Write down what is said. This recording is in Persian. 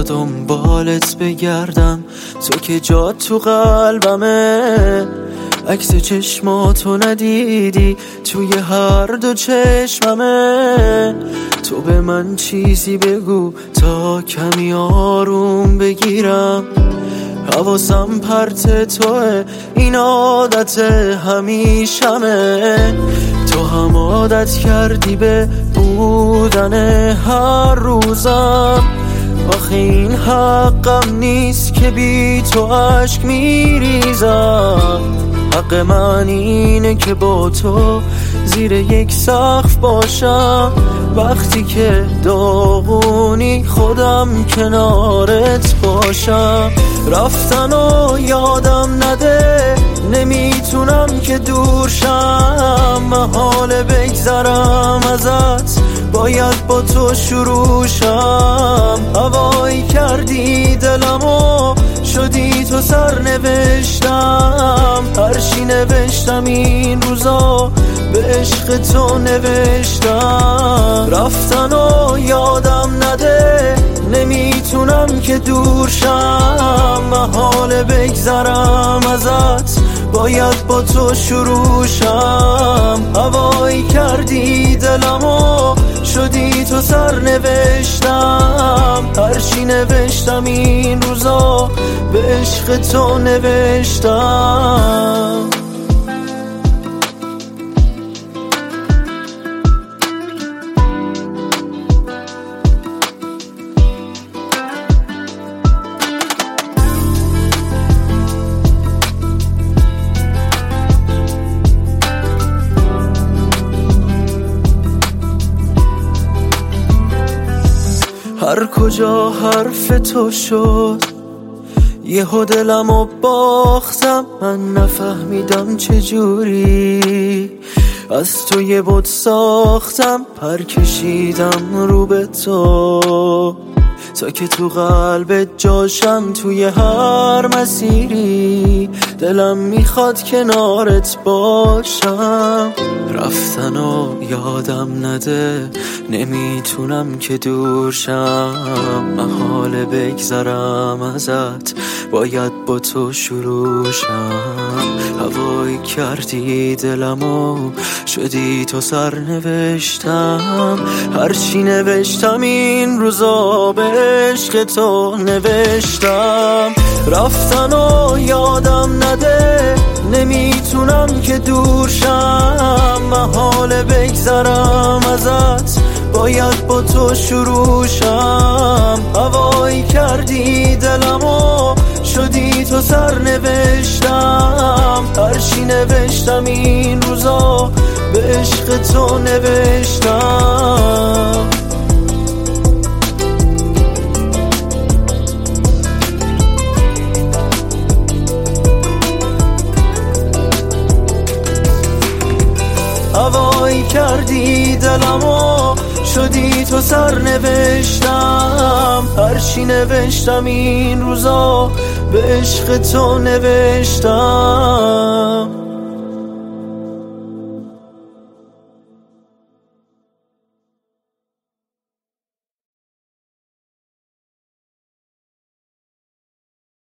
دنبالت بگردم، تو که جات تو قلبمه. عکس چشماتو ندیدی توی هر دو چشممه. تو به من چیزی بگو تا کمی آروم بگیرم. حواسم پرت توه، این عادت همیشمه. تو هم عادت کردی به بودن هر روزم. آخه این حقم نیست که بی تو عشق میریزم. حق من اینه که با تو زیر یک سقف باشم. وقتی که داغونی خودم کنارت باشم. رفتن و یادم نده، نمیتونم که دور شم. محال بگذرم ازت، باید با تو شروع شم. هوایی کردی دلمو، شدی تو سرنوشتم. هرچی نوشتم این روزا به عشق تو نوشتم. رفتن و یادم نده، نمیتونم که دور شم. محال بگذرم ازت، باید با تو شروع شم. هوایی کردی دلمو، شدی تو سرنوشتم. هرچی نوشتم این روزا به عشق تو نوشتم. هر کجا حرف تو شد، یهو دلمو باختم. من نفهمیدم چجوری از تو یه بت ساختم. پر کشیدم رو به تو تا که تو قلبت جاشم. توی هر مسیری دلم میخواد کنارت باشم. رفتن و یادم نده، نمیتونم که دور شم. محال بگذرم ازت، باید با تو شروع شم. هوایی کردی دلمو، شدی تو سرنوشتم. هرچی نوشتم این روزا به عشق تو نوشتم. رفتن و یادم نده، نمیتونم که دور شم. محال بگذرم ازت، باید با تو شروع شم. هوایی کردی دلمو، شدی تو سرنوشتم. هرچی نوشتم این روزا به عشق تو نوشتم. هوایی کردی دلمو، شدی تو سرنوشتم. هرچی نوشتم این روزا به عشق تو نوشتم.